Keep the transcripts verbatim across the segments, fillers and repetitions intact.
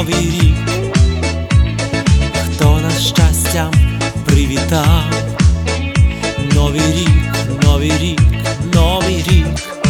новий рік, хто нас щастям привітав. Новий рік, новий рік, новий рік.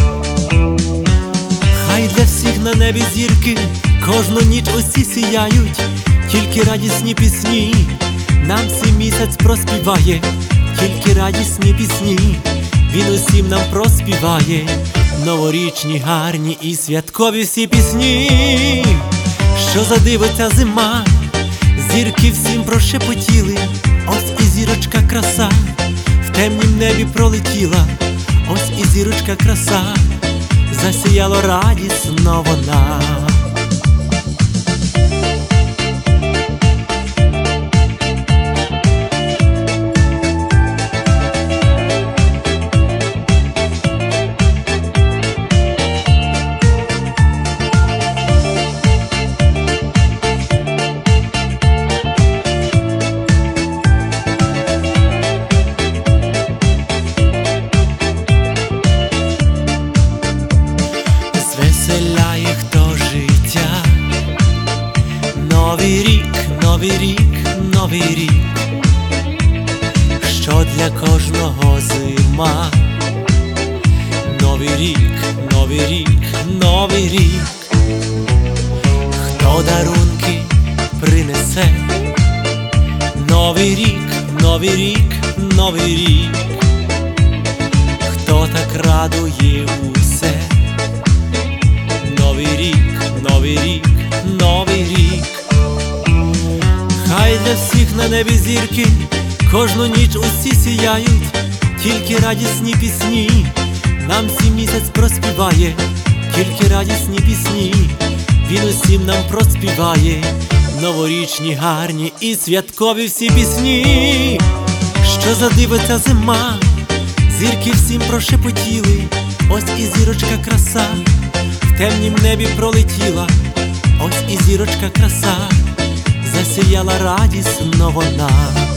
Хай для всіх на небі зірки кожну ніч усі сіяють, тільки радісні пісні нам цей місяць проспіває, тільки радісні пісні він усім нам проспіває. Новорічні, гарні і святкові всі пісні, що задивиться зима, зірки всім прошепотіли. Ось і зірочка краса в темнім небі пролетіла, ось і зірочка краса, засіяло радісно вона. Звеселяє хто життя. Новий рік, новий рік, новий рік, що для кожного зима. Новий рік, новий рік, новий рік, хто дарунки принесе. Новий рік, новий рік, новий рік, хто так радує усе. Новий рік, новий рік, новий рік. Хай для всіх на небі зірки кожну ніч усі сіяють, тільки радісні пісні нам цей місяць проспіває, тільки радісні пісні він усім нам проспіває. Новорічні, гарні і святкові всі пісні, що задивиться зима, зірки всім прошепотіли. Ось і зірочка краса в темнім небі пролетіла, ось і зірочка краса, засіяла радісно вона.